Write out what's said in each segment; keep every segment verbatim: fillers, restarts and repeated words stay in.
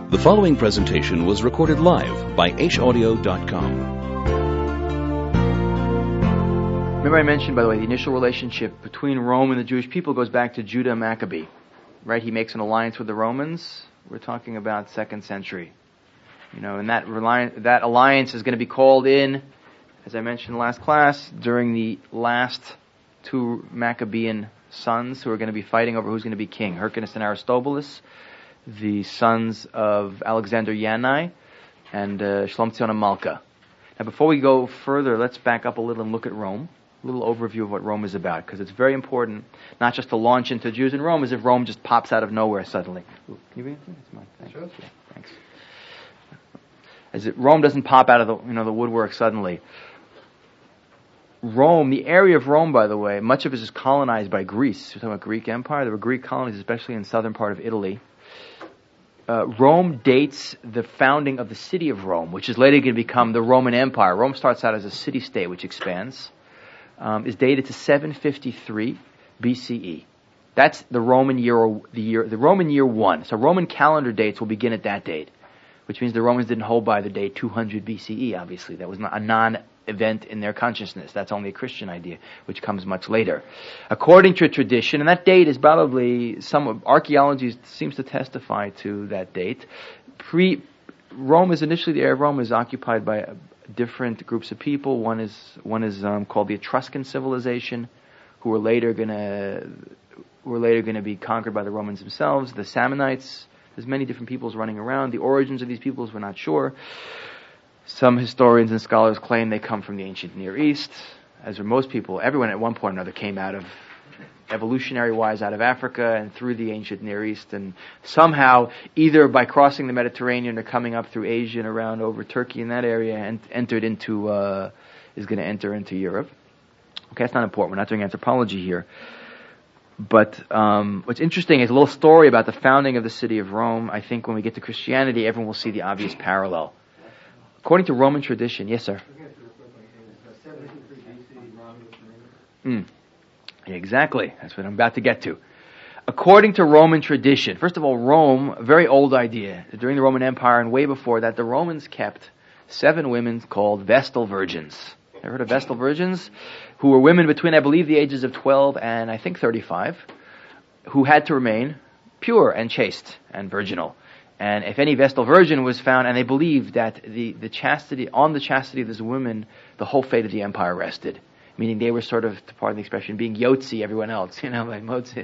The following presentation was recorded live by H audio dot com. Remember I mentioned, by the way, the initial relationship between Rome and the Jewish people goes back to Judah Maccabee. Right? He makes an alliance with the Romans. We're talking about second century. You know, and that reliance, that alliance is going to be called in, as I mentioned in the last class, during the last two Maccabean sons who are going to be fighting over who's going to be king, Hyrcanus and Aristobulus, the sons of Alexander Yanai and uh, Shlomtzion and Malka. Now, before we go further, let's back up a little and look at Rome. A little overview of what Rome is about, because it's very important not just to launch into Jews in Rome as if Rome just pops out of nowhere suddenly. Ooh, can you bring it to me? It's mine. Thanks. Sure. Yeah, thanks. As if Rome doesn't pop out of the you know the woodwork suddenly. Rome, the area of Rome, by the way, much of it is colonized by Greece. We're talking about Greek Empire. There were Greek colonies, especially in the southern part of Italy. Uh, Rome dates the founding of the city of Rome, which is later going to become the Roman Empire. Rome starts out as a city-state, which expands. Um, is dated to seven fifty-three B C E. That's the Roman year, the year, the Roman year one. So Roman calendar dates will begin at that date, which means the Romans didn't hold by the date two hundred B C E. Obviously, that was not a non-event in their consciousness. That's only a Christian idea, which comes much later. According to tradition, and that date is probably some archaeology seems to testify to that date. Pre Rome is initially the area of Rome is occupied by a, different groups of people. One is one is um, called the Etruscan civilization, who were later gonna who were later gonna be conquered by the Romans themselves. The Samnites. There's many different peoples running around. The origins of these peoples we're not sure. Some historians and scholars claim they come from the ancient Near East, as are most people. Everyone at one point or another came out of evolutionary-wise out of Africa and through the ancient Near East, and somehow, either by crossing the Mediterranean or coming up through Asia and around over Turkey in that area, and entered into, uh, is going to enter into Europe. Okay, that's not important. We're not doing anthropology here. But um, what's interesting is a little story about the founding of the city of Rome. I think when we get to Christianity, everyone will see the obvious parallel. According to Roman tradition, yes, sir? Mm. Exactly. That's what I'm about to get to. According to Roman tradition, first of all, Rome, a very old idea. During the Roman Empire and way before that, the Romans kept seven women called Vestal Virgins. Ever heard of Vestal Virgins? Who were women between, I believe, the ages of twelve and I think thirty-five, who had to remain pure and chaste and virginal. And if any Vestal Virgin was found, and they believed that the, the chastity, on the chastity of this woman, the whole fate of the empire rested. Meaning they were sort of, to pardon the expression, being yotzi everyone else. You know, like Mozart.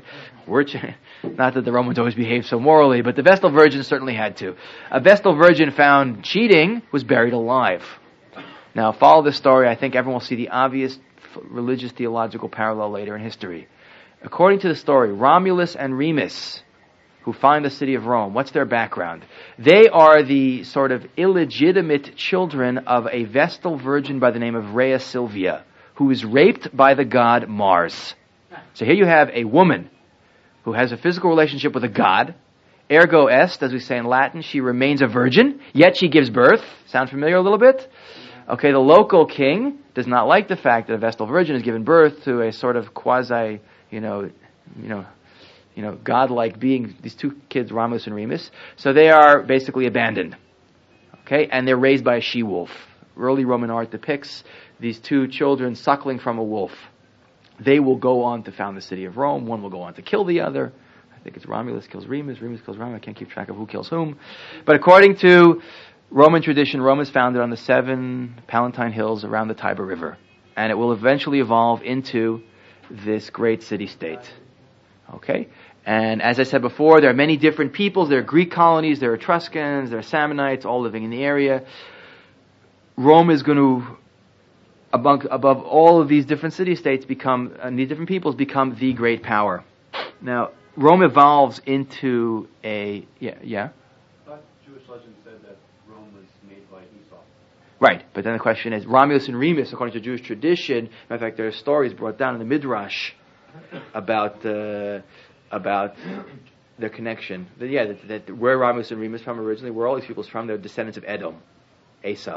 Not that the Romans always behaved so morally, but the Vestal Virgin certainly had to. A Vestal Virgin found cheating was buried alive. Now, follow this story. I think everyone will see the obvious religious theological parallel later in history. According to the story, Romulus and Remus, who find the city of Rome, what's their background? They are the sort of illegitimate children of a Vestal Virgin by the name of Rhea Silvia, who is raped by the god Mars. So here you have a woman who has a physical relationship with a god. Ergo est, as we say in Latin, she remains a virgin, yet she gives birth. Sound familiar a little bit? Okay, the local king does not like the fact that a Vestal Virgin has given birth to a sort of quasi, you know, you know, you know, godlike being, these two kids, Romulus and Remus. So they are basically abandoned. Okay, and they're raised by a she-wolf. Early Roman art depicts these two children suckling from a wolf. They will go on to found the city of Rome. One will go on to kill the other. I think it's Romulus kills Remus, Remus kills Romulus. I can't keep track of who kills whom. But according to Roman tradition, Rome is founded on the seven Palatine hills around the Tiber River. And it will eventually evolve into this great city-state. Okay? And as I said before, there are many different peoples. There are Greek colonies, there are Etruscans, there are Samnites, all living in the area. Rome is going to, above, above all of these different city-states, become, and these different peoples become the great power. Now, Rome evolves into a, yeah, yeah? I thought Jewish legend said that Rome was made by Esau. Right, but then the question is, Romulus and Remus, according to Jewish tradition, in fact, there are stories brought down in the Midrash about, uh, about their connection. That, yeah, that, that where Romulus and Remus from originally, where all these people's from, they're descendants of Edom, Esav.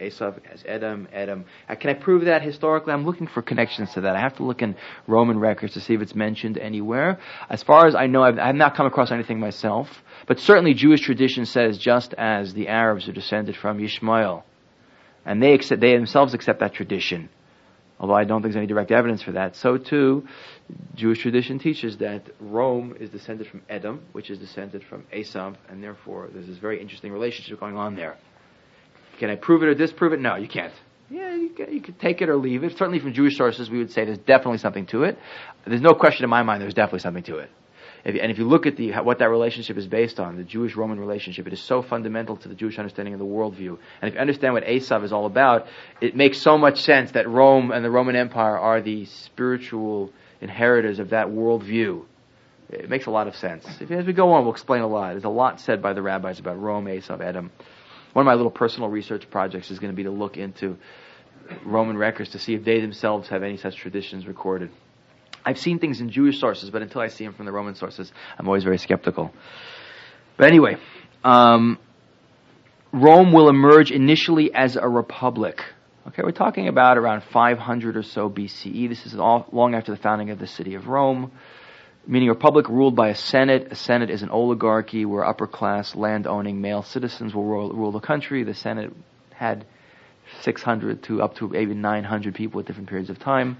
Esav has Edom, Edom. Uh, can I prove that historically? I'm looking for connections to that. I have to look in Roman records to see if it's mentioned anywhere. As far as I know, I've, I've not come across anything myself, but certainly Jewish tradition says just as the Arabs are descended from Yishmael, and they accept, they themselves accept that tradition, although I don't think there's any direct evidence for that, so too Jewish tradition teaches that Rome is descended from Edom, which is descended from Esav, and therefore there's this very interesting relationship going on there. Can I prove it or disprove it? No, you can't. Yeah, you can, you can take it or leave it. Certainly from Jewish sources, we would say there's definitely something to it. There's no question in my mind there's definitely something to it. If, and if you look at the what that relationship is based on, the Jewish-Roman relationship, it is so fundamental to the Jewish understanding of the worldview. And if you understand what Esav is all about, it makes so much sense that Rome and the Roman Empire are the spiritual inheritors of that worldview. It makes a lot of sense. If, as we go on, we'll explain a lot. There's a lot said by the rabbis about Rome, Esav, Edom. One of my little personal research projects is going to be to look into Roman records to see if they themselves have any such traditions recorded. I've seen things in Jewish sources, but until I see them from the Roman sources, I'm always very skeptical. But anyway, um, Rome will emerge initially as a republic. Okay, we're talking about around five hundred or so B C E. This is all, long after the founding of the city of Rome, meaning a republic ruled by a senate. A senate is an oligarchy where upper-class, land-owning male citizens will rule, rule the country. The senate had six hundred to up to maybe nine hundred people at different periods of time.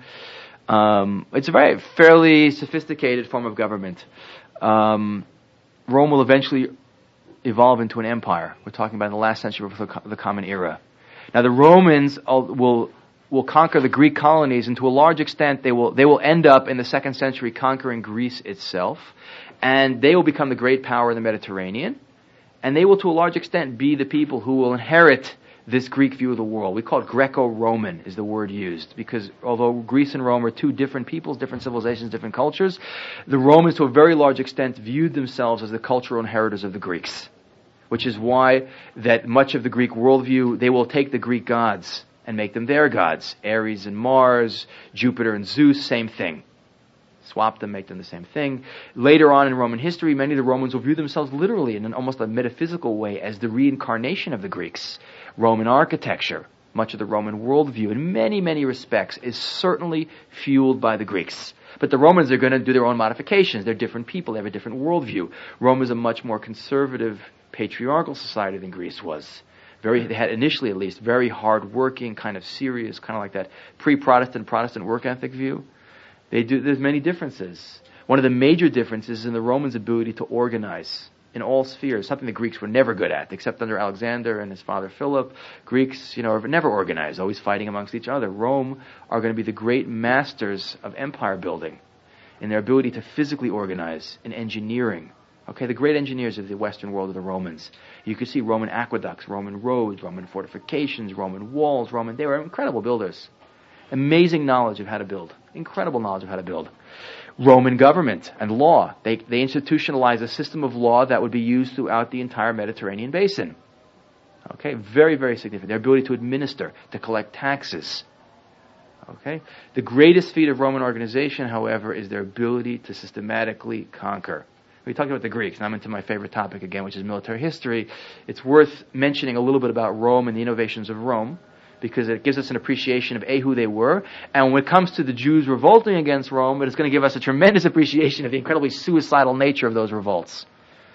Um, it's a very fairly sophisticated form of government. Um, Rome will eventually evolve into an empire. We're talking about in the last century of the, the Common Era. Now, the Romans will will conquer the Greek colonies, and to a large extent, they will they will end up in the second century conquering Greece itself, and they will become the great power in the Mediterranean, and they will, to a large extent, be the people who will inherit this Greek view of the world. We call it Greco-Roman is the word used, because although Greece and Rome are two different peoples, different civilizations, different cultures, the Romans to a very large extent viewed themselves as the cultural inheritors of the Greeks, which is why that much of the Greek worldview, they will take the Greek gods and make them their gods. Ares and Mars, Jupiter and Zeus, same thing. Swap them, make them the same thing. Later on in Roman history, many of the Romans will view themselves literally in an almost a metaphysical way as the reincarnation of the Greeks. Roman architecture, much of the Roman worldview, in many, many respects, is certainly fueled by the Greeks. But the Romans are going to do their own modifications. They're different people. They have a different worldview. Rome is a much more conservative, patriarchal society than Greece was. Very, they had initially at least, very hard-working, kind of serious, kind of like that pre-Protestant, Protestant work ethic view. They do, there's many differences. One of the major differences is in the Romans' ability to organize in all spheres, something the Greeks were never good at, except under Alexander and his father Philip. Greeks, you know, are never organized, always fighting amongst each other. Rome are going to be the great masters of empire building in their ability to physically organize in engineering. Okay, the great engineers of the Western world are the Romans. You could see Roman aqueducts, Roman roads, Roman fortifications, Roman walls, Roman, they were incredible builders. Amazing knowledge of how to build. Incredible knowledge of how to build. Roman government and law. They, they institutionalized a system of law that would be used throughout the entire Mediterranean basin. Okay, very, very significant. Their ability to administer, to collect taxes. Okay, the greatest feat of Roman organization, however, is their ability to systematically conquer. We talked about the Greeks, and I'm into my favorite topic again, which is military history. It's worth mentioning a little bit about Rome and the innovations of Rome, because it gives us an appreciation of A, who they were, and when it comes to the Jews revolting against Rome, it's going to give us a tremendous appreciation of the incredibly suicidal nature of those revolts.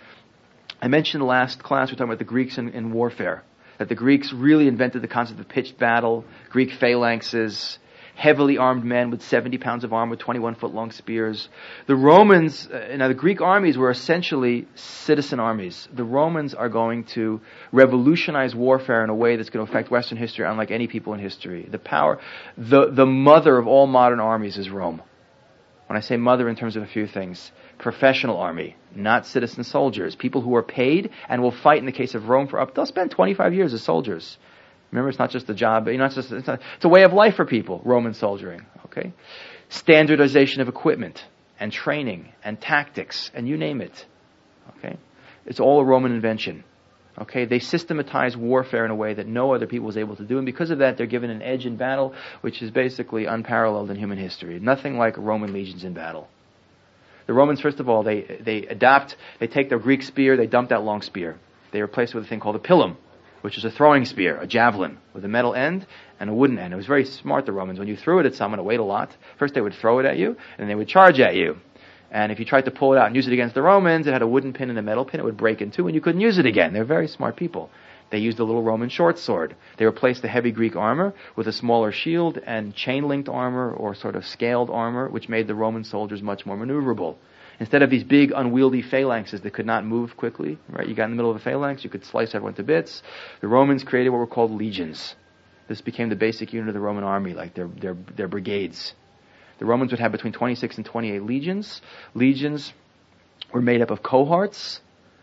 I mentioned in the last class, we were talking about the Greeks in, in warfare, that the Greeks really invented the concept of pitched battle, Greek phalanxes, heavily armed men with seventy pounds of armor with twenty-one foot long spears. The Romans, uh, now the Greek armies were essentially citizen armies. The Romans are going to revolutionize warfare in a way that's going to affect Western history unlike any people in history. The power, the, the mother of all modern armies is Rome. When I say mother in terms of a few things, professional army, not citizen soldiers, people who are paid and will fight in the case of Rome for up, they'll spend twenty-five years as soldiers. Remember, it's not just a job, but not just, it's, not, it's a way of life for people, Roman soldiering, okay? Standardization of equipment and training and tactics and you name it, okay? It's all a Roman invention, okay? They systematize warfare in a way that no other people was able to do, and because of that, they're given an edge in battle, which is basically unparalleled in human history. Nothing like Roman legions in battle. The Romans, first of all, they, they adapt, they take their Greek spear, they dump that long spear. They replace it with a thing called a pilum. which is a throwing spear, a javelin, with a metal end and a wooden end. It was very smart, the Romans. When you threw it at someone, it weighed a lot. First they would throw it at you, and then they would charge at you. And if you tried to pull it out and use it against the Romans, it had a wooden pin and a metal pin, it would break in two, and you couldn't use it again. They're very smart people. They used a little Roman short sword. They replaced the heavy Greek armor with a smaller shield and chain-linked armor, or sort of scaled armor, which made the Roman soldiers much more maneuverable. Instead of these big, unwieldy phalanxes that could not move quickly, right? You got in the middle of a phalanx, you could slice everyone to bits. The Romans created what were called legions. This became the basic unit of the Roman army, like their their their brigades. The Romans would have between twenty-six and twenty-eight legions. Legions were made up of cohorts.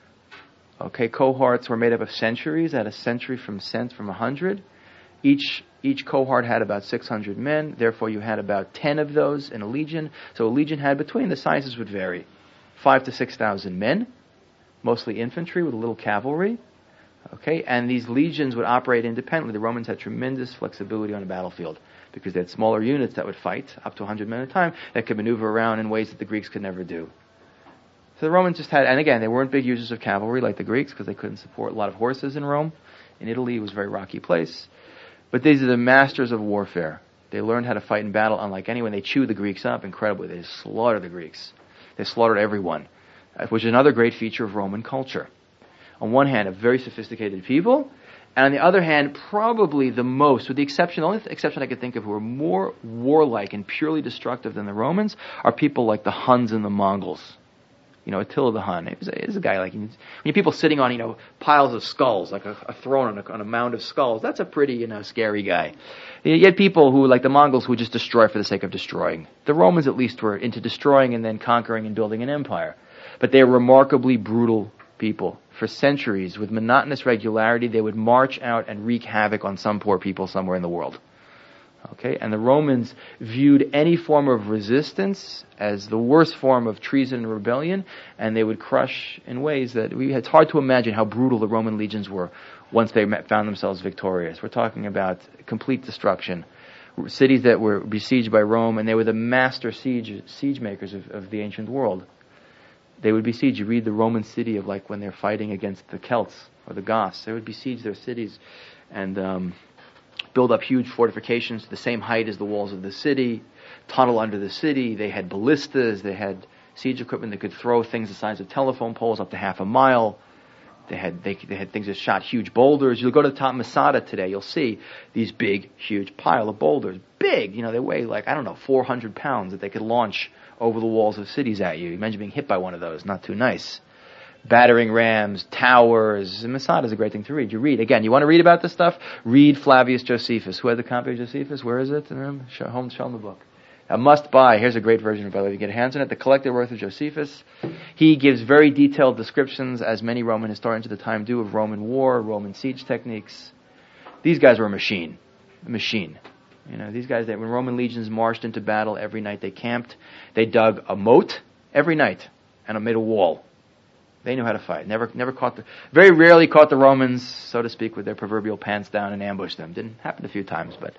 Okay, cohorts were made up of centuries, at a century from cent from a hundred. Each each cohort had about six hundred men. Therefore, you had about ten of those in a legion. So a legion had, between the sizes would vary, five to six thousand men, mostly infantry with a little cavalry. Okay, and these legions would operate independently. The Romans had tremendous flexibility on a battlefield because they had smaller units that would fight, up to one hundred men at a time, that could maneuver around in ways that the Greeks could never do. So the Romans just had, and again, they weren't big users of cavalry like the Greeks because they couldn't support a lot of horses in Rome. In Italy, it was a very rocky place. But these are the masters of warfare. They learned how to fight in battle unlike anyone. They chewed the Greeks up incredibly. They slaughtered the Greeks. They slaughtered everyone, which is another great feature of Roman culture. On one hand, a very sophisticated people, and on the other hand, probably the most, with the exception, the only exception I could think of who are more warlike and purely destructive than the Romans, are people like the Huns and the Mongols. You know, Attila the Hun. He was a, he was a guy like, when you have people sitting on, you know, piles of skulls, like a, a throne on a, on a mound of skulls, that's a pretty, you know, scary guy. You had people who, like the Mongols, who would just destroy for the sake of destroying. The Romans, at least, were into destroying and then conquering and building an empire. But they were remarkably brutal people. For centuries, with monotonous regularity, they would march out and wreak havoc on some poor people somewhere in the world. Okay, and the Romans viewed any form of resistance as the worst form of treason and rebellion, and they would crush in ways that we, it's hard to imagine how brutal the Roman legions were once they met, found themselves victorious. We're talking about complete destruction. Cities that were besieged by Rome, and they were the master siege siege makers of, of the ancient world. They would besiege. You read the Roman city of like when they're fighting against the Celts or the Goths. They would besiege their cities and um, build up huge fortifications to the same height as the walls of the city, tunnel under the city. They had ballistas. They had siege equipment that could throw things the size of telephone poles up to half a mile. They had they, they had things that shot huge boulders. You'll go to the top of Masada today, you'll see these big, huge pile of boulders. Big, you know, they weigh like, I don't know, four hundred pounds that they could launch over the walls of cities at you. Imagine being hit by one of those. Not too nice. Battering rams, towers. Masada is a great thing to read. You read. Again, you want to read about this stuff? Read Flavius Josephus. Who had the copy of Josephus? Where is it? Show, home, show them the book. A must buy. Here's a great version, by the way. You get hands on it. The Collected Work of Josephus. He gives very detailed descriptions, as many Roman historians at the time do, of Roman war, Roman siege techniques. These guys were a machine. A machine. You know, these guys, that when Roman legions marched into battle, every night they camped. They dug a moat every night and made a wall. They knew how to fight. Never, never caught the, very rarely caught the Romans, so to speak, with their proverbial pants down and ambushed them. Didn't happen a few times, but.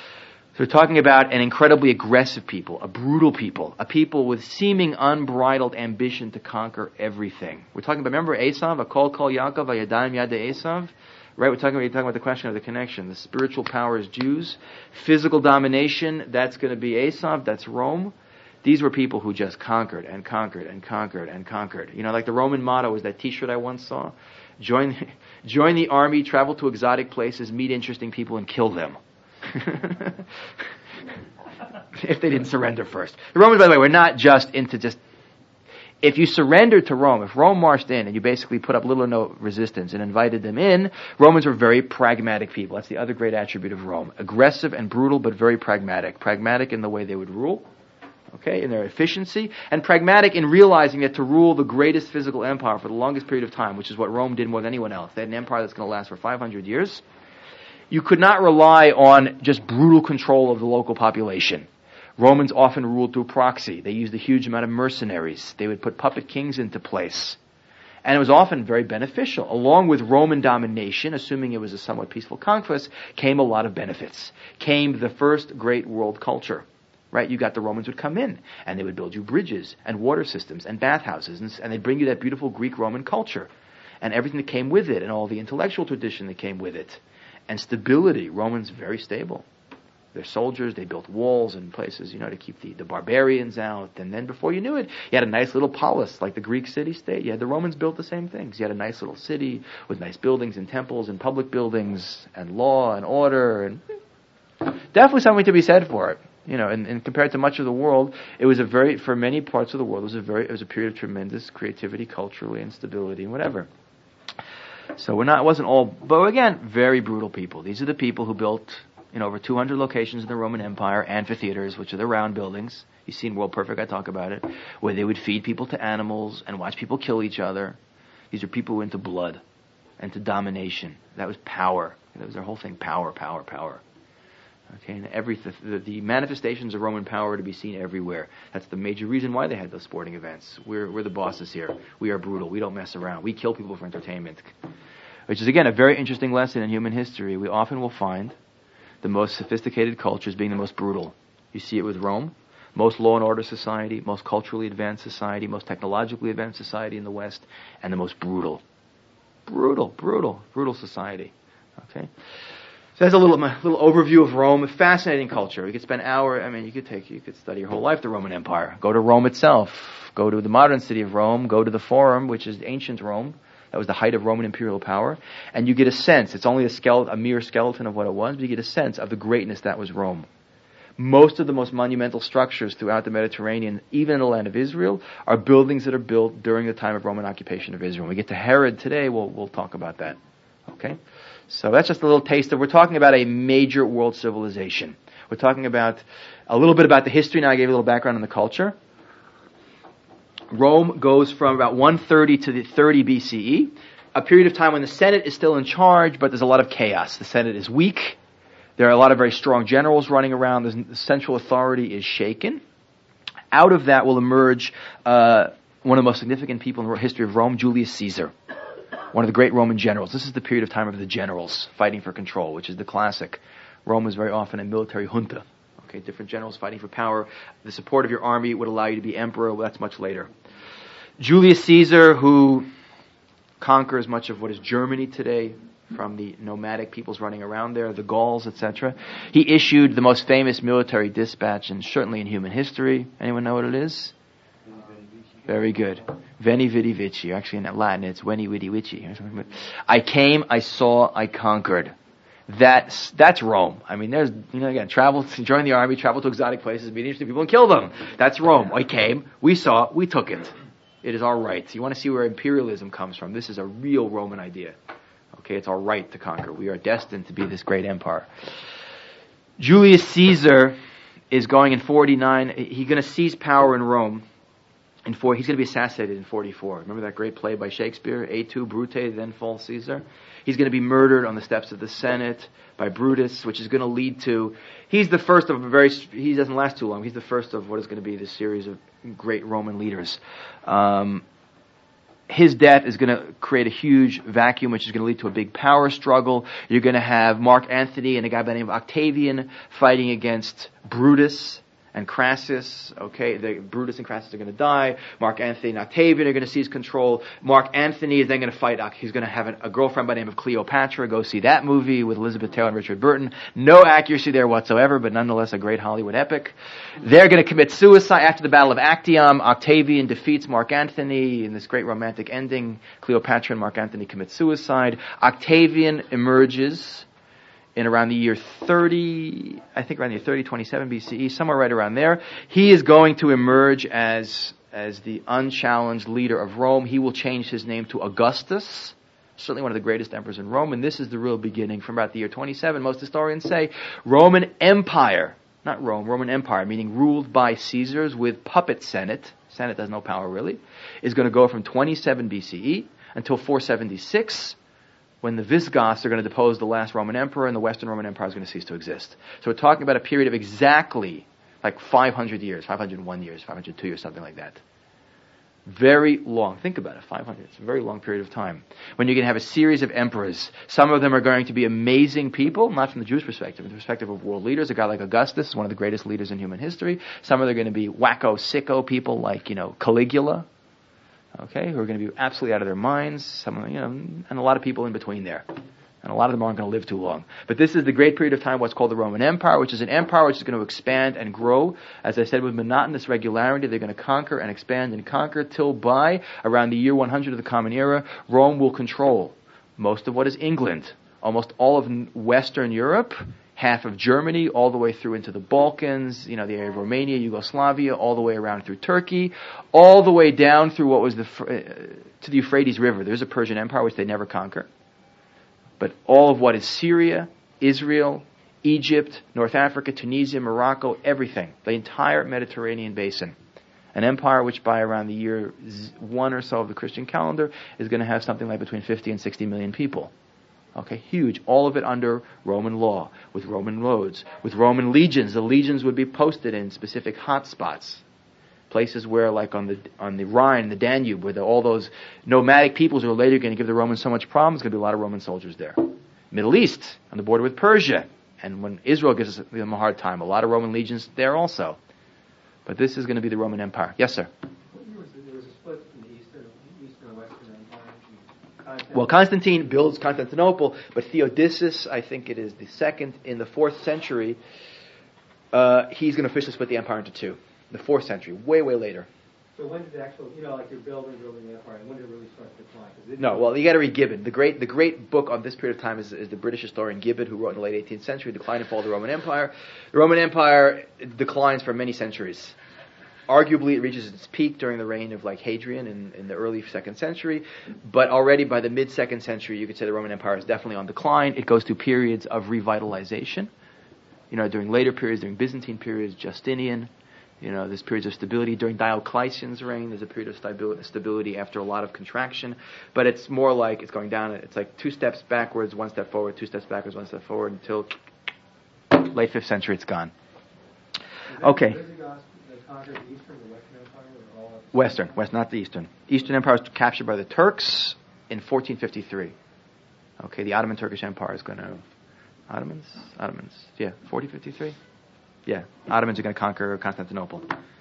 So we're talking about an incredibly aggressive people, a brutal people, a people with seeming unbridled ambition to conquer everything. We're talking about, remember Esav, Akol Kol Yaakov, Vayadayim Yada Esav? Right, we're talking about, you're talking about the question of the connection. The spiritual power is Jews. Physical domination, that's going to be Esav, that's Rome. These were people who just conquered and conquered and conquered and conquered. You know, like the Roman motto was that t-shirt I once saw. Join, join the army, travel to exotic places, meet interesting people, and kill them. If they didn't surrender first. The Romans, by the way, were not just into just... If you surrendered to Rome, if Rome marched in and you basically put up little or no resistance and invited them in, Romans were very pragmatic people. That's the other great attribute of Rome. Aggressive and brutal, but very pragmatic. Pragmatic in the way they would rule, okay, in their efficiency, and pragmatic in realizing that to rule the greatest physical empire for the longest period of time, which is what Rome did more than anyone else, they had an empire that's going to last for five hundred years, you could not rely on just brutal control of the local population. Romans often ruled through proxy. They used a huge amount of mercenaries. They would put puppet kings into place. And it was often very beneficial. Along with Roman domination, assuming it was a somewhat peaceful conquest, came a lot of benefits. Came the first great world culture. Right? You got the Romans would come in, and they would build you bridges, and water systems, and bathhouses, and, and they'd bring you that beautiful Greek-Roman culture. and everything that came with it, and all the intellectual tradition that came with it, and stability. Romans very stable. Their soldiers, they built walls and places, you know, to keep the, the barbarians out. And then before you knew it, you had a nice little polis, like the Greek city-state. You had the Romans built the same things. You had a nice little city with nice buildings and temples and public buildings and law and order, and definitely something to be said for it. You know, and, and compared to much of the world, it was a very, for many parts of the world, it was a very, it was a period of tremendous creativity, culturally, and stability, and whatever. So we're not, it wasn't all, but again, very brutal people. These are the people who built, in over two hundred locations in the Roman Empire, amphitheaters, which are the round buildings. You see in World Perfect, I talk about it, where they would feed people to animals and watch people kill each other. These are people who were into blood and to domination. That was power. That was their whole thing, power, power, power. Okay, and every th- the, the manifestations of Roman power are to be seen everywhere. That's the major reason why they had those sporting events. We're we're the bosses here. We are brutal. We don't mess around. We kill people for entertainment. Which is, again, a very interesting lesson in human history. We often will find the most sophisticated cultures being the most brutal. You see it with Rome, most law and order society, most culturally advanced society, most technologically advanced society in the West, and the most brutal. Brutal, brutal, brutal society. Okay? So that's a little a little overview of Rome. A fascinating culture. We could spend hours, I mean, you could take, you could study your whole life the Roman Empire. Go to Rome itself. Go to the modern city of Rome. Go to the Forum, which is ancient Rome. That was the height of Roman imperial power. And you get a sense, it's only a skeleton, a mere skeleton of what it was, but you get a sense of the greatness that was Rome. Most of the most monumental structures throughout the Mediterranean, even in the land of Israel, are buildings that are built during the time of Roman occupation of Israel. When we get to Herod today, we'll, we'll talk about that. Okay? So that's just a little taste of, we're talking about a major world civilization. We're talking about a little bit about the history. Now I gave you a little background on the culture. Rome goes from about one thirty to the thirty B C E, a period of time when the Senate is still in charge, but there's a lot of chaos. The Senate is weak. There are a lot of very strong generals running around. The central authority is shaken. Out of that will emerge uh, one of the most significant people in the history of Rome, Julius Caesar, one of the great Roman generals. This is the period of time of the generals fighting for control, which is the classic. Rome was very often a military junta. Okay, different generals fighting for power. The support of your army would allow you to be emperor. Well, that's much later. Julius Caesar, who conquers much of what is Germany today, from the nomadic peoples running around there, the Gauls, et cetera. He issued the most famous military dispatch, and certainly in human history. Anyone know what it is? Very good. Veni Vidi Vici. Actually, in Latin, it's Veni Vidi Vici. I came, I saw, I conquered. That's that's Rome. I mean, there's, you know, again, travel, join the army, travel to exotic places, meet interesting people, and kill them. That's Rome. I came, we saw, we took it. It is our right. You want to see where imperialism comes from. This is a real Roman idea. Okay, it's our right to conquer. We are destined to be this great empire. Julius Caesar is going in forty-nine. He's going to seize power in Rome. In four, he's going to be assassinated in forty-four. Remember that great play by Shakespeare, Et tu, Brute, then falls Caesar? He's going to be murdered on the steps of the Senate by Brutus, which is going to lead to, he's the first of a very, he doesn't last too long. He's the first of what is going to be this series of great Roman leaders. Um, his death is going to create a huge vacuum, which is going to lead to a big power struggle. You're going to have Mark Antony and a guy by the name of Octavian fighting against Brutus and Crassus. Okay, the, Brutus and Crassus are going to die. Mark Antony and Octavian are going to seize control. Mark Antony is then going to fight. He's going to have a, a girlfriend by the name of Cleopatra. Go see that movie with Elizabeth Taylor and Richard Burton. No accuracy there whatsoever, but nonetheless a great Hollywood epic. They're going to commit suicide after the Battle of Actium. Octavian defeats Mark Antony in this great romantic ending. Cleopatra and Mark Antony commit suicide. Octavian emerges in around the year thirty, I think around the year thirty twenty-seven B C E, somewhere right around there. He is going to emerge as as the unchallenged leader of Rome. He will change his name to Augustus, certainly one of the greatest emperors in Rome, and this is the real beginning. From about the year twenty-seven, most historians say Roman Empire, not Rome, Roman Empire, meaning ruled by Caesars with puppet Senate, Senate has no power really, is going to go from twenty-seven B C E until four seventy-six, when the Visigoths are going to depose the last Roman emperor and the Western Roman Empire is going to cease to exist. So we're talking about a period of exactly like five hundred years, five hundred one years, five hundred two years, something like that. Very long. Think about it, five hundred. It's a very long period of time. When you're going to have a series of emperors. Some of them are going to be amazing people, not from the Jewish perspective, from the perspective of world leaders. A guy like Augustus, one of the greatest leaders in human history. Some of them are going to be wacko, sicko people like, you know, Caligula. okay, who are going to be absolutely out of their minds, some, you know, and a lot of people in between there. And a lot of them aren't going to live too long. But this is the great period of time, what's called the Roman Empire, which is an empire which is going to expand and grow. As I said, with monotonous regularity, they're going to conquer and expand and conquer till by around the year one hundred of the Common Era, Rome will control most of what is England, almost all of Western Europe, half of Germany, all the way through into the Balkans, you know, the area of Romania, Yugoslavia, all the way around through Turkey, all the way down through what was the uh, to the Euphrates River. There's a Persian Empire which they never conquer. But all of what is Syria, Israel, Egypt, North Africa, Tunisia, Morocco, everything, the entire Mediterranean basin. An empire which by around the year one or so of the Christian calendar is going to have something like between fifty and sixty million people. Okay, huge. All of it under Roman law, with Roman roads, with Roman legions. The legions would be posted in specific hotspots. Places where, like on the on the Rhine, the Danube, where the, all those nomadic peoples who are later going to give the Romans so much problems, there's going to be a lot of Roman soldiers there. Middle East, on the border with Persia. And when Israel gives them a hard time, a lot of Roman legions there also. But this is going to be the Roman Empire. Yes, sir? What year was it? There was a split in the Eastern, Eastern and Western Empire. Well, Constantine builds Constantinople, but Theodosius, I think it is the second, in the fourth century, uh, he's going to officially split the empire into two. The fourth century, way, way later. So when did the actual, you know, like you're building, building the empire, and when did it really start to decline? 'Cause it No, well, you got to read Gibbon. The great, the great book on this period of time is, is the British historian Gibbon, who wrote in the late eighteenth century, Decline and Fall of the Roman Empire. The Roman Empire declines for many centuries. Arguably, it reaches its peak during the reign of like Hadrian in, in the early second century, but already by the mid-second century, you could say the Roman Empire is definitely on decline. It goes through periods of revitalization. You know, during later periods, during Byzantine periods, Justinian. You know, there's periods of stability. During Diocletian's reign, there's a period of stabi- stability after a lot of contraction. But it's more like it's going down. It's like two steps backwards, one step forward, two steps backwards, one step forward, until late fifth century, it's gone. Okay. Visigoths conquered the Eastern or Western Empire, or all of it? Western, West, not the Eastern. Eastern Empire was captured by the Turks in fourteen fifty-three. Okay, the Ottoman Turkish Empire is going to... Ottomans? Ottomans. Yeah, fourteen fifty-three? Yeah, Ottomans are going to conquer Constantinople.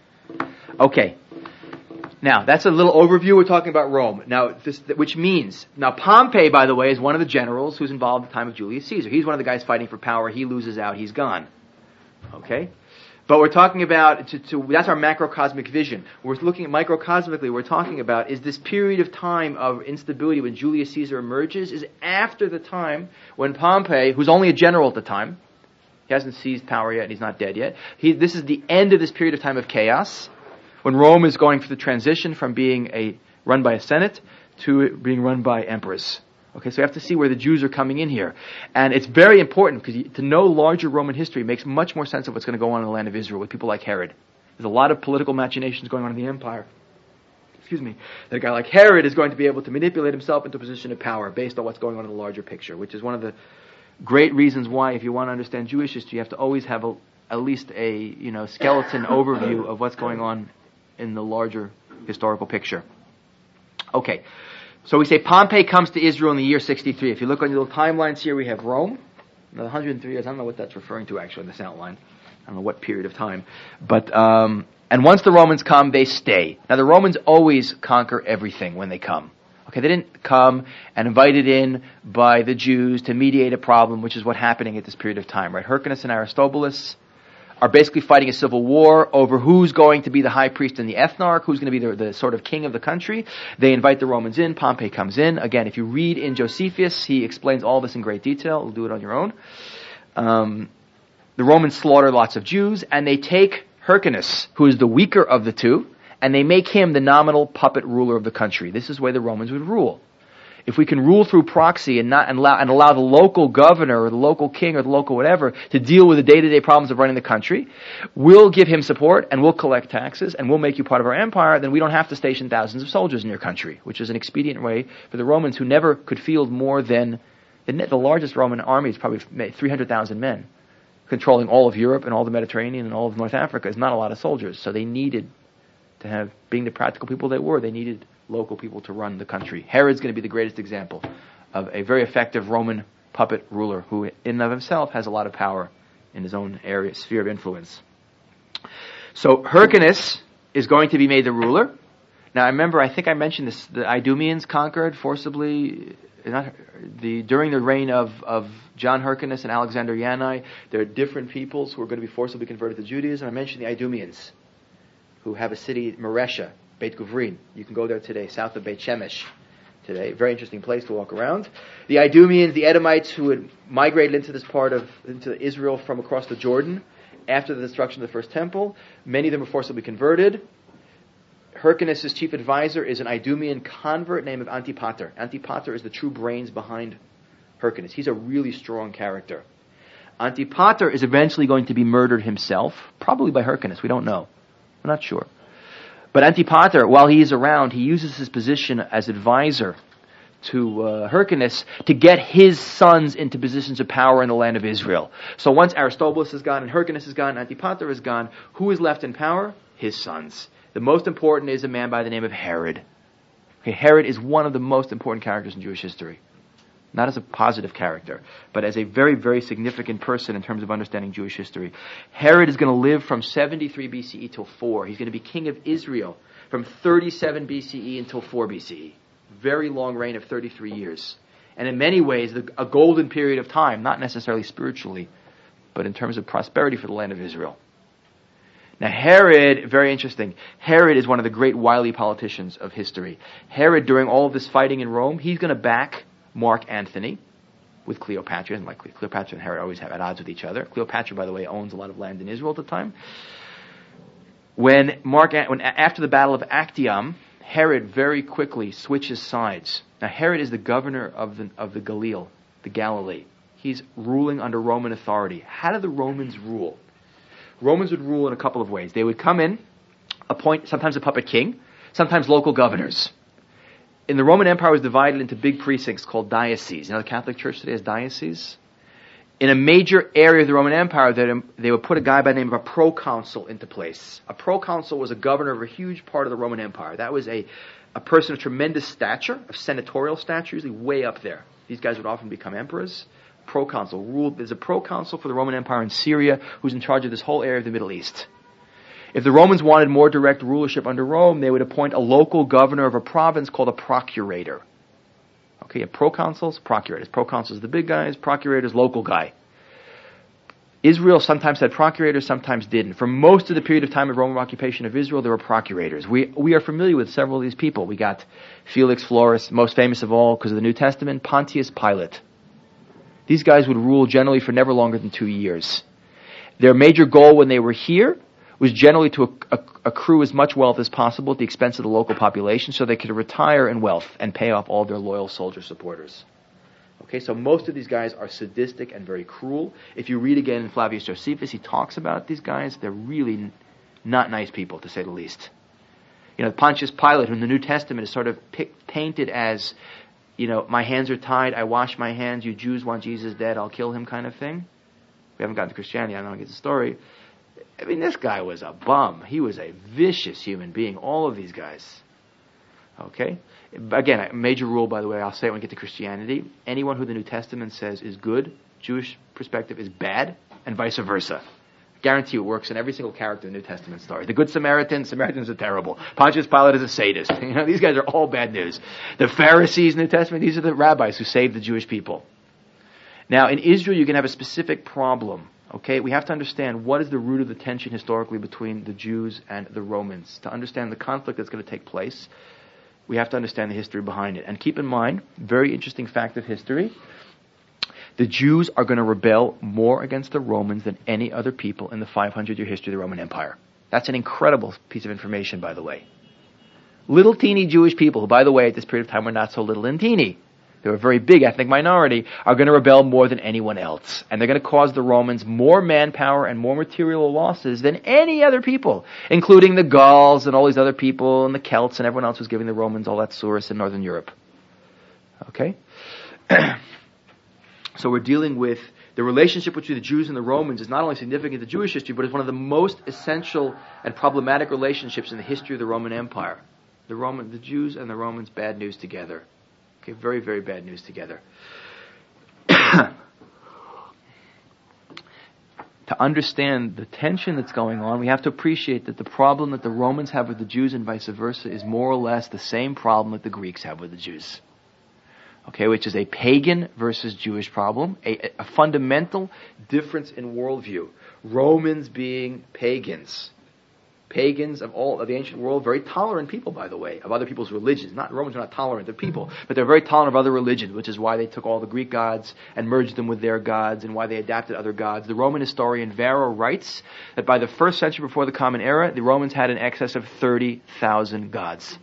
Okay. Now, that's a little overview. We're talking about Rome. Now, this, which means, now Pompey, by the way, is one of the generals who's involved in the time of Julius Caesar. He's one of the guys fighting for power. He loses out. He's gone. Okay? But we're talking about, to, to, that's our macrocosmic vision. We're looking at microcosmically, we're talking about is this period of time of instability when Julius Caesar emerges, is after the time when Pompey, who's only a general at the time, he hasn't seized power yet, and he's not dead yet. He, this is the end of this period of time of chaos, when Rome is going through the transition from being a run by a senate to it being run by emperors. Okay, so we have to see where the Jews are coming in here. And it's very important, because to know larger Roman history makes much more sense of what's going to go on in the land of Israel with people like Herod. There's a lot of political machinations going on in the empire. Excuse me. That a guy like Herod is going to be able to manipulate himself into a position of power based on what's going on in the larger picture, which is one of the great reasons why, if you want to understand Jewish history, you have to always have a, at least a you know skeleton overview of what's going on in the larger historical picture. Okay, so we say Pompey comes to Israel in the year sixty-three. If you look on your little timelines here, we have Rome. Now, one hundred three years, I don't know what that's referring to actually in this outline. I don't know what period of time. But, um, and once the Romans come, they stay. Now, the Romans always conquer everything when they come. Okay, they didn't come and invited in by the Jews to mediate a problem, which is what's happening at this period of time, right? Hyrcanus and Aristobulus are basically fighting a civil war over who's going to be the high priest and the ethnarch, who's going to be the, the sort of king of the country. They invite the Romans in. Pompey comes in. Again, if you read in Josephus, he explains all this in great detail. We'll do it on your own. Um, the Romans slaughter lots of Jews, and they take Hyrcanus, who is the weaker of the two, and they make him the nominal puppet ruler of the country. This is the way the Romans would rule. If we can rule through proxy and not and allow, and allow the local governor or the local king or the local whatever to deal with the day-to-day problems of running the country, we'll give him support and we'll collect taxes and we'll make you part of our empire, then we don't have to station thousands of soldiers in your country, which is an expedient way for the Romans, who never could field more than, the, the largest Roman army is probably three hundred thousand men. Controlling all of Europe and all the Mediterranean and all of North Africa is not a lot of soldiers, so they needed to have, being the practical people they were, they needed local people to run the country. Herod's going to be the greatest example of a very effective Roman puppet ruler who in and of himself has a lot of power in his own area, sphere of influence. So Hyrcanus is going to be made the ruler. Now, I remember, I think I mentioned this, the Idumeans conquered forcibly, not the during the reign of, of John Hyrcanus and Alexander Yanai. There are different peoples who are going to be forcibly converted to Judaism. I mentioned the Idumeans, who have a city, Maresha, Beit Guvrin. You can go there today, south of Beit Shemesh today. Very interesting place to walk around. The Idumeans, the Edomites, who had migrated into this part of, into Israel from across the Jordan after the destruction of the first temple. Many of them were forcibly converted. Hyrcanus' chief advisor is an Idumean convert named Antipater. Antipater is the true brains behind Hyrcanus. He's a really strong character. Antipater is eventually going to be murdered himself, probably by Hyrcanus. We don't know. We're not sure. But Antipater, while he is around, he uses his position as advisor to uh, Hyrcanus to get his sons into positions of power in the land of Israel. So once Aristobulus is gone and Hyrcanus is gone and Antipater is gone, who is left in power? His sons. The most important is a man by the name of Herod. Okay, Herod is one of the most important characters in Jewish history. Not as a positive character, but as a very, very significant person in terms of understanding Jewish history. Herod is going to live from seventy-three B C E till four. He's going to be king of Israel from thirty-seven B C E until four B C E. Very long reign of thirty-three years. And in many ways, a golden period of time, not necessarily spiritually, but in terms of prosperity for the land of Israel. Now Herod, very interesting, Herod is one of the great wily politicians of history. Herod, during all of this fighting in Rome, he's going to back Mark Antony with Cleopatra, and like Cleopatra and Herod always have at odds with each other. Cleopatra, by the way, owns a lot of land in Israel at the time. When Mark, when after the Battle of Actium, Herod very quickly switches sides. Now Herod is the governor of the of the Galil, the Galilee. He's ruling under Roman authority. How do the Romans rule? Romans would rule in a couple of ways. They would come in, appoint sometimes a puppet king, sometimes local governors. In the Roman Empire, it was divided into big precincts called dioceses. You know, the Catholic Church today has dioceses. In a major area of the Roman Empire, they would put a guy by the name of a proconsul into place. A proconsul was a governor of a huge part of the Roman Empire. That was a, a person of tremendous stature, of senatorial stature, usually way up there. These guys would often become emperors. Proconsul ruled. There's a proconsul for the Roman Empire in Syria who's in charge of this whole area of the Middle East. If the Romans wanted more direct rulership under Rome, they would appoint a local governor of a province called a procurator. Okay, a proconsuls, procurators. Proconsuls the big guys, procurators local guy. Israel sometimes had procurators, sometimes didn't. For most of the period of time of Roman occupation of Israel, there were procurators. We we are familiar with several of these people. We got Felix Florus, most famous of all because of the New Testament, Pontius Pilate. These guys would rule generally for never longer than two years. Their major goal when they were here was generally to acc- accrue as much wealth as possible at the expense of the local population so they could retire in wealth and pay off all their loyal soldier supporters. Okay, so most of these guys are sadistic and very cruel. If you read again in Flavius Josephus, he talks about these guys. They're really n- not nice people, to say the least. You know, Pontius Pilate, who in the New Testament is sort of pic- painted as, you know, my hands are tied, I wash my hands, you Jews want Jesus dead, I'll kill him kind of thing. We haven't gotten to Christianity, I don't get the story. I mean, this guy was a bum. He was a vicious human being, all of these guys. Okay? Again, a major rule, by the way, I'll say it when we get to Christianity. Anyone who the New Testament says is good, Jewish perspective is bad, and vice versa. I guarantee you it works in every single character in the New Testament story. The Good Samaritan, Samaritans are terrible. Pontius Pilate is a sadist. You know, these guys are all bad news. The Pharisees in the New Testament, these are the rabbis who saved the Jewish people. Now, in Israel, you can have a specific problem. Okay, we have to understand what is the root of the tension historically between the Jews and the Romans. To understand the conflict that's going to take place, we have to understand the history behind it. And keep in mind, very interesting fact of history, the Jews are going to rebel more against the Romans than any other people in the five hundred year history of the Roman Empire. That's an incredible piece of information, by the way. Little teeny Jewish people, who, by the way, at this period of time were not so little and teeny, they were a very big ethnic minority, are going to rebel more than anyone else. And they're going to cause the Romans more manpower and more material losses than any other people, including the Gauls and all these other people and the Celts and everyone else who's giving the Romans all that source in Northern Europe. Okay? So we're dealing with the relationship between the Jews and the Romans is not only significant to Jewish history, but it's one of the most essential and problematic relationships in the history of the Roman Empire. The Roman, the Jews and the Romans, bad news together. Okay, very, very bad news together. to understand the tension that's going on, we have to appreciate that the problem that the Romans have with the Jews and vice versa is more or less the same problem that the Greeks have with the Jews. Okay, which is a pagan versus Jewish problem, a, a fundamental difference in worldview. Romans being pagans. Pagans of all of the ancient world, very tolerant people, by the way, of other people's religions. Not Romans are not tolerant of people, but they're very tolerant of other religions, which is why they took all the Greek gods and merged them with their gods, and why they adapted other gods. The Roman historian Varro writes that by the first century before the Common Era, the Romans had in excess of thirty thousand gods.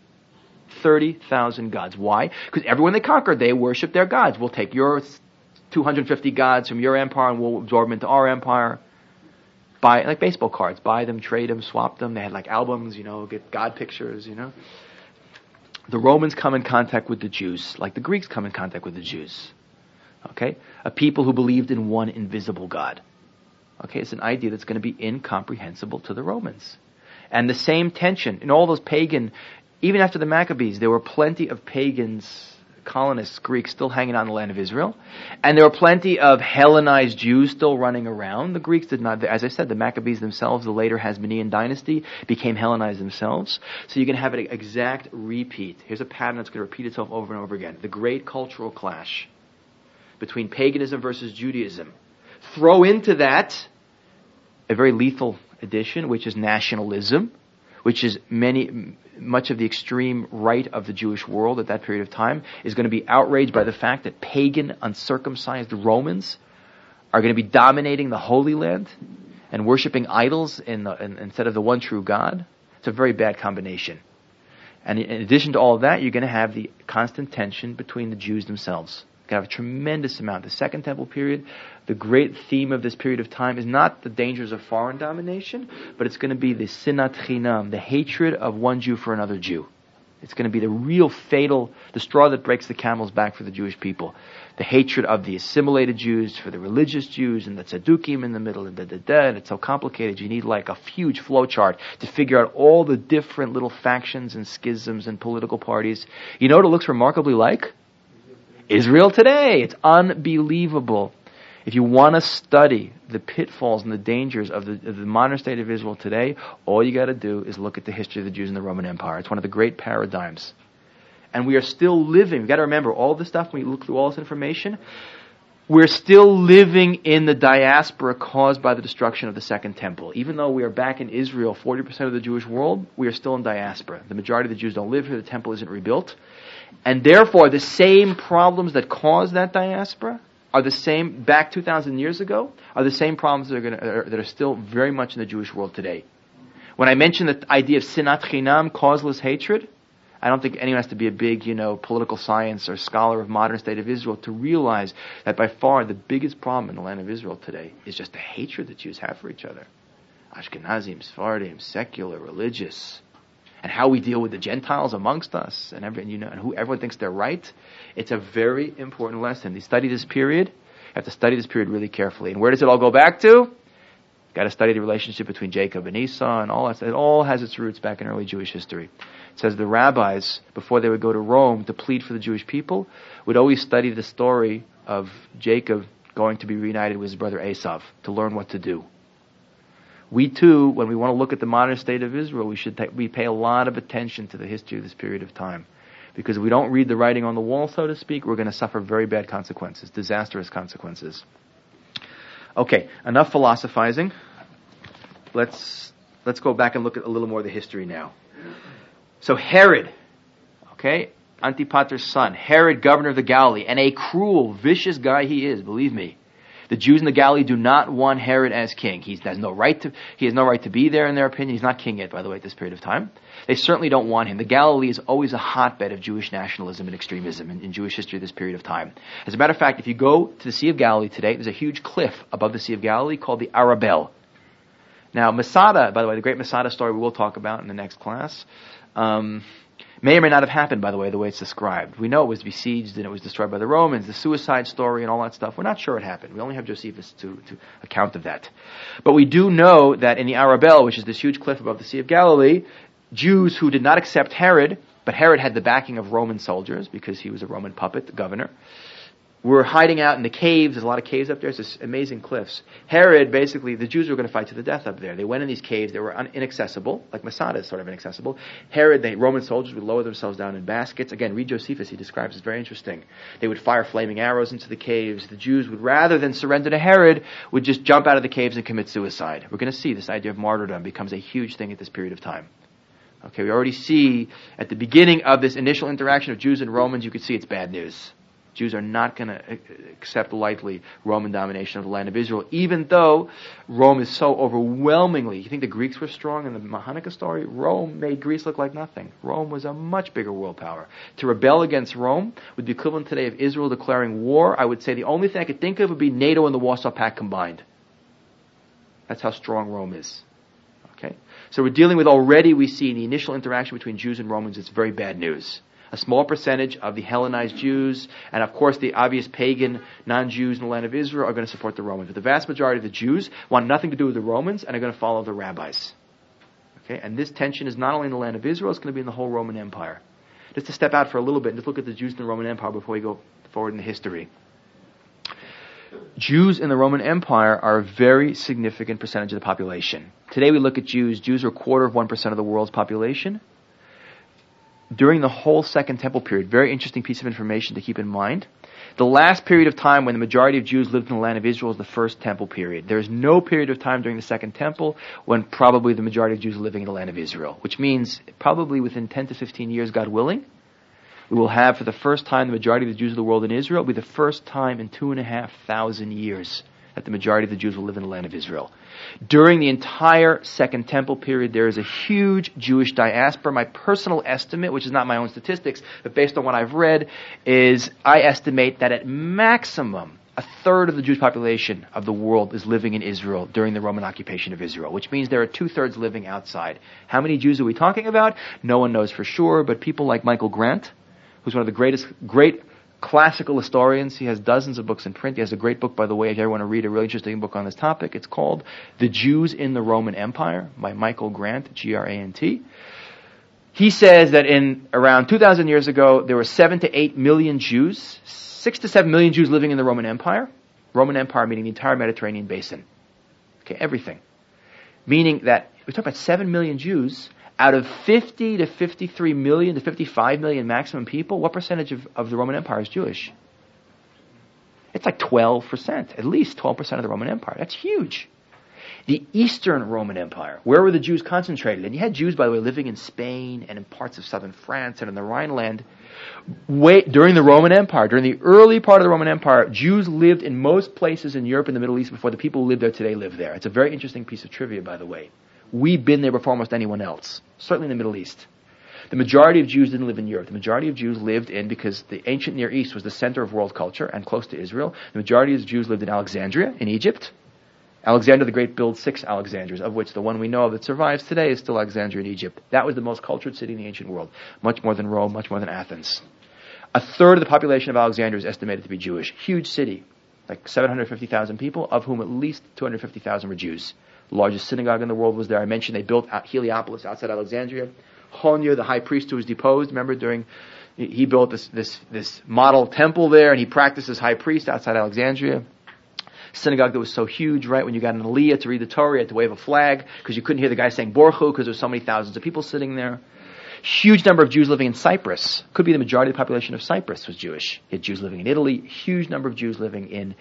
thirty thousand gods. Why? Because everyone they conquered, they worshipped their gods. We'll take your two hundred fifty gods from your empire and we'll absorb them into our empire. Buy, like baseball cards, buy them, trade them, swap them. They had like albums, you know, get God pictures, you know. The Romans come in contact with the Jews, like the Greeks come in contact with the Jews. Okay? A people who believed in one invisible God. Okay? It's an idea that's going to be incomprehensible to the Romans. And the same tension in all those pagan, even after the Maccabees, there were plenty of pagans, colonists, Greeks, still hanging out in the land of Israel. And there were plenty of Hellenized Jews still running around. The Greeks did not, as I said, the Maccabees themselves, the later Hasmonean dynasty, became Hellenized themselves. So you can have an exact repeat. Here's a pattern that's going to repeat itself over and over again. The great cultural clash between paganism versus Judaism. Throw into that a very lethal addition, which is nationalism, which is many, much of the extreme right of the Jewish world at that period of time is going to be outraged by the fact that pagan, uncircumcised Romans are going to be dominating the Holy Land and worshiping idols in the, in, instead of the one true God. It's a very bad combination. And in addition to all of that, you're going to have the constant tension between the Jews themselves. You're going to have a tremendous amount. The Second Temple period, the great theme of this period of time is not the dangers of foreign domination, but it's going to be the sinat chinam, the hatred of one Jew for another Jew. It's going to be the real fatal, the straw that breaks the camel's back for the Jewish people. The hatred of the assimilated Jews for the religious Jews, and the tzaddukim in the middle, and da da da. And it's so complicated. You need like a huge flowchart to figure out all the different little factions and schisms and political parties. You know what it looks remarkably like? Israel today. It's unbelievable. If you want to study the pitfalls and the dangers of the, of the modern state of Israel today, all you got to do is look at the history of the Jews in the Roman Empire. It's one of the great paradigms. And we are still living. We've got to remember all this stuff, when we look through all this information, we're still living in the diaspora caused by the destruction of the Second Temple. Even though we are back in Israel, forty percent of the Jewish world, we are still in diaspora. The majority of the Jews don't live here. The temple isn't rebuilt. And therefore, the same problems that caused that diaspora are the same, back two thousand years ago, are the same problems that are, going to, that are still very much in the Jewish world today. When I mentioned the idea of sinat chinam, causeless hatred, I don't think anyone has to be a big, you know, political science or scholar of modern state of Israel to realize that by far the biggest problem in the land of Israel today is just the hatred that Jews have for each other. Ashkenazim, Sephardim, secular, religious. And how we deal with the Gentiles amongst us, and every, you know, and who everyone thinks they're right. It's a very important lesson. You study this period, you have to study this period really carefully. And where does it all go back to? Got to study the relationship between Jacob and Esau, and all that. It all has its roots back in early Jewish history. It says the rabbis, before they would go to Rome to plead for the Jewish people, would always study the story of Jacob going to be reunited with his brother Esav to learn what to do. We too, when we want to look at the modern state of Israel, we should ta- we pay a lot of attention to the history of this period of time. Because if we don't read the writing on the wall, so to speak, we're going to suffer very bad consequences, disastrous consequences. Okay, enough philosophizing. Let's let's go back and look at a little more of the history now. So Herod, okay, Antipater's son, Herod, governor of the Galilee, and a cruel, vicious guy he is, believe me. The Jews in the Galilee do not want Herod as king. He has no right to, he has no right to be there in their opinion. He's not king yet, by the way, at this period of time. They certainly don't want him. The Galilee is always a hotbed of Jewish nationalism and extremism in, in Jewish history at this period of time. As a matter of fact, if you go to the Sea of Galilee today, there's a huge cliff above the Sea of Galilee called the Arabel. Now, Masada, by the way, the great Masada story we will talk about in the next class, um, may or may not have happened, by the way, the way it's described. We know it was besieged and it was destroyed by the Romans, the suicide story and all that stuff. We're not sure it happened. We only have Josephus to, to account of that. But we do know that in the Arabel, which is this huge cliff above the Sea of Galilee, Jews who did not accept Herod, but Herod had the backing of Roman soldiers because he was a Roman puppet governor, were hiding out in the caves. There's a lot of caves up there. It's this amazing cliffs. Herod, basically, the Jews were going to fight to the death up there. They went in these caves. They were un- inaccessible, like Masada is sort of inaccessible. Herod, the Roman soldiers would lower themselves down in baskets. Again, read Josephus. He describes it's very interesting. They would fire flaming arrows into the caves. The Jews would, rather than surrender to Herod, would just jump out of the caves and commit suicide. We're going to see this idea of martyrdom becomes a huge thing at this period of time. Okay, we already see at the beginning of this initial interaction of Jews and Romans, you could see it's bad news. Jews are not going to accept lightly Roman domination of the land of Israel, even though Rome is so overwhelmingly. You think the Greeks were strong in the Hanukkah story? Rome made Greece look like nothing. Rome was a much bigger world power. To rebel against Rome would be equivalent today of Israel declaring war. I would say the only thing I could think of would be NATO and the Warsaw Pact combined. That's how strong Rome is. Okay? So we're dealing with already, we see in the initial interaction between Jews and Romans, it's very bad news. A small percentage of the Hellenized Jews, and of course the obvious pagan non-Jews in the land of Israel, are going to support the Romans. But the vast majority of the Jews want nothing to do with the Romans and are going to follow the rabbis. Okay, and this tension is not only in the land of Israel, it's going to be in the whole Roman Empire. Just to step out for a little bit and just look at the Jews in the Roman Empire before we go forward in the history. Jews in the Roman Empire are a very significant percentage of the population. Today we look at Jews. Jews are a quarter of one percent of the world's population. During the whole Second Temple period, very interesting piece of information to keep in mind. The last period of time when the majority of Jews lived in the land of Israel is the First Temple period. There is no period of time during the Second Temple when probably the majority of Jews are living in the land of Israel, which means probably within ten to fifteen years, God willing, we will have for the first time the majority of the Jews of the world in Israel. It will be the first time in two and a half thousand years that the majority of the Jews will live in the land of Israel. During the entire Second Temple period, there is a huge Jewish diaspora. My personal estimate, which is not my own statistics, but based on what I've read, is I estimate that at maximum, a third of the Jewish population of the world is living in Israel during the Roman occupation of Israel, which means there are two-thirds living outside. How many Jews are we talking about? No one knows for sure, but people like Michael Grant, who's one of the greatest, great classical historians. He has dozens of books in print. He has a great book, by the way, if you ever want to read a really interesting book on this topic. It's called The Jews in the Roman Empire by Michael Grant, G R A N T. He says that in around two thousand years ago, there were seven to eight million Jews, six to seven million Jews living in the Roman Empire. Roman Empire meaning the entire Mediterranean basin. Okay, everything. Meaning that we're talking about seven million Jews. Out of fifty to fifty-three million to fifty-five million maximum people, what percentage of, of the Roman Empire is Jewish? It's like twelve percent, at least twelve percent of the Roman Empire. That's huge. The Eastern Roman Empire, where were the Jews concentrated? And you had Jews, by the way, living in Spain and in parts of southern France and in the Rhineland. Way, during the Roman Empire, during the early part of the Roman Empire, Jews lived in most places in Europe and the Middle East before the people who live there today live there. It's a very interesting piece of trivia, by the way. We've been there before almost anyone else, certainly in the Middle East. The majority of Jews didn't live in Europe. The majority of Jews lived in, because the ancient Near East was the center of world culture and close to Israel, the majority of Jews lived in Alexandria, in Egypt. Alexander the Great built six Alexandrias, of which the one we know of that survives today is still Alexandria in Egypt. That was the most cultured city in the ancient world, much more than Rome, much more than Athens. A third of the population of Alexandria is estimated to be Jewish. Huge city, like seven hundred fifty thousand people, of whom at least two hundred fifty thousand were Jews. The largest synagogue in the world was there. I mentioned they built Heliopolis outside Alexandria. Honia, the high priest who was deposed, remember during, he built this, this, this model temple there, and he practiced as high priest outside Alexandria. Synagogue that was so huge, right? When you got an aliyah to read the Torah, you had to wave a flag, because you couldn't hear the guy saying Borchu, because there were so many thousands of people sitting there. Huge number of Jews living in Cyprus. Could be the majority of the population of Cyprus was Jewish. You had Jews living in Italy. Huge number of Jews living in,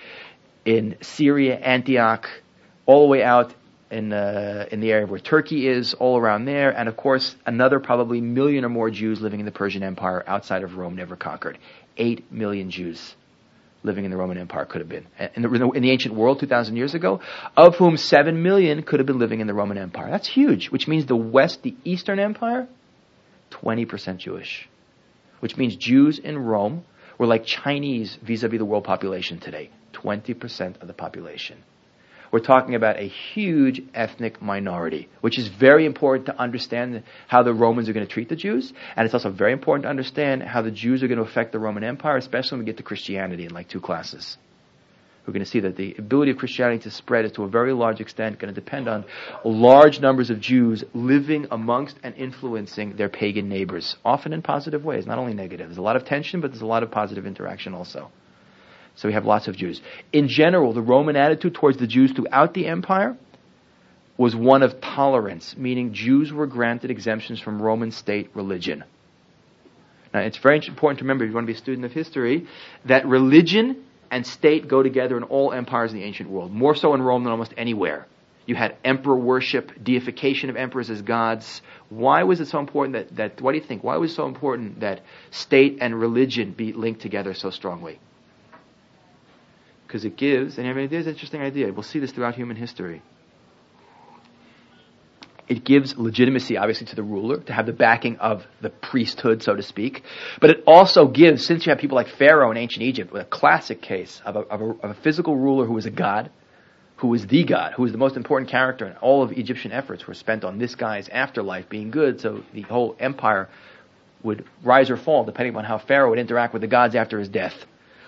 in Syria, Antioch, all the way out in uh, in the area where Turkey is, all around there, and of course another probably million or more Jews living in the Persian Empire outside of Rome, never conquered. Eight million Jews living in the Roman Empire could have been. In the, in the ancient world two thousand years ago, of whom seven million could have been living in the Roman Empire. That's huge, which means the West, the Eastern Empire, twenty percent Jewish. Which means Jews in Rome were like Chinese vis-a-vis the world population today. twenty percent of the population. We're talking about a huge ethnic minority, which is very important to understand how the Romans are going to treat the Jews. And it's also very important to understand how the Jews are going to affect the Roman Empire, especially when we get to Christianity in like two classes. We're going to see that the ability of Christianity to spread is to a very large extent going to depend on large numbers of Jews living amongst and influencing their pagan neighbors, often in positive ways, not only negative. There's a lot of tension, but there's a lot of positive interaction also. So we have lots of Jews. In general, the Roman attitude towards the Jews throughout the empire was one of tolerance, meaning Jews were granted exemptions from Roman state religion. Now, it's very important to remember, if you want to be a student of history, that religion and state go together in all empires in the ancient world, more so in Rome than almost anywhere. You had emperor worship, deification of emperors as gods. Why was it so important that, that what do you think, why was it so important that state and religion be linked together so strongly? Because it gives, and I mean, there's an interesting idea, we'll see this throughout human history. It gives legitimacy, obviously, to the ruler, to have the backing of the priesthood, so to speak. But it also gives, since you have people like Pharaoh in ancient Egypt, a classic case of a, of a, of a physical ruler who was a god, who was the god, who was the most important character, and all of Egyptian efforts were spent on this guy's afterlife being good, so the whole empire would rise or fall depending on how Pharaoh would interact with the gods after his death.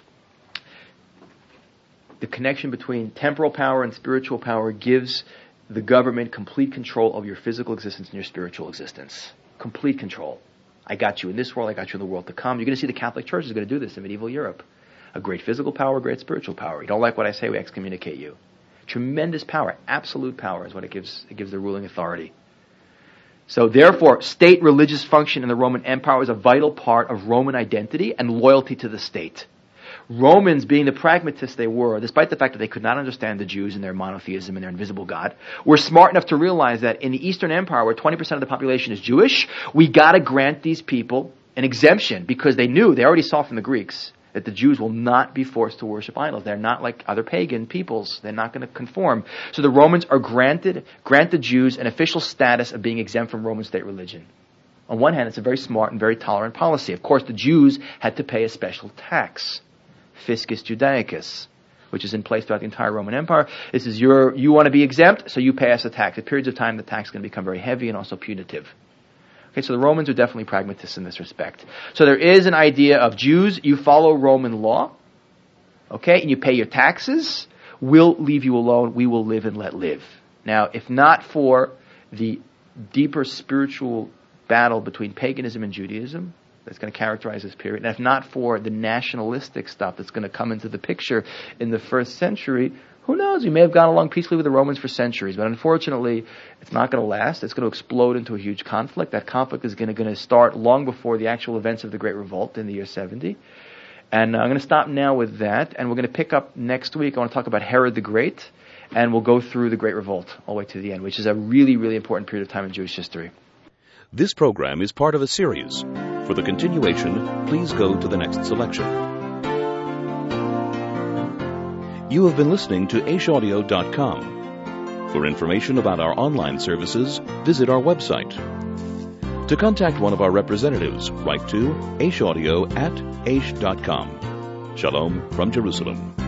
The connection between temporal power and spiritual power gives the government complete control of your physical existence and your spiritual existence. Complete control. I got you in this world, I got you in the world to come. You're going to see the Catholic Church is going to do this in medieval Europe. A great physical power, a great spiritual power. You don't like what I say, we excommunicate you. Tremendous power, absolute power is what it gives, it gives the ruling authority. So therefore, state religious function in the Roman Empire was a vital part of Roman identity and loyalty to the state. Romans, being the pragmatists they were, despite the fact that they could not understand the Jews and their monotheism and their invisible God, were smart enough to realize that in the Eastern Empire, where twenty percent of the population is Jewish, we gotta grant these people an exemption, because they knew, they already saw from the Greeks, that the Jews will not be forced to worship idols. They're not like other pagan peoples. They're not going to conform. So the Romans are granted, grant the Jews an official status of being exempt from Roman state religion. On one hand, it's a very smart and very tolerant policy. Of course, the Jews had to pay a special tax. Fiscus Judaicus, which is in place throughout the entire Roman Empire. This is your, you want to be exempt, so you pay us a tax. At periods of time, the tax is going to become very heavy and also punitive. Okay, so the Romans are definitely pragmatists in this respect. So there is an idea of Jews, you follow Roman law, okay, and you pay your taxes, we'll leave you alone, we will live and let live. Now, if not for the deeper spiritual battle between paganism and Judaism, that's going to characterize this period. And if not for the nationalistic stuff that's going to come into the picture in the first century, who knows? We may have gone along peacefully with the Romans for centuries, but unfortunately, it's not going to last. It's going to explode into a huge conflict. That conflict is going to, going to start long before the actual events of the Great Revolt in the year seventy. And uh, I'm going to stop now with that, and we're going to pick up next week. I want to talk about Herod the Great, and we'll go through the Great Revolt all the way to the end, which is a really, really important period of time in Jewish history. This program is part of a series. For the continuation, please go to the next selection. You have been listening to aish audio dot com. For information about our online services, visit our website. To contact one of our representatives, write to aishaudio at aish dot com. Shalom from Jerusalem.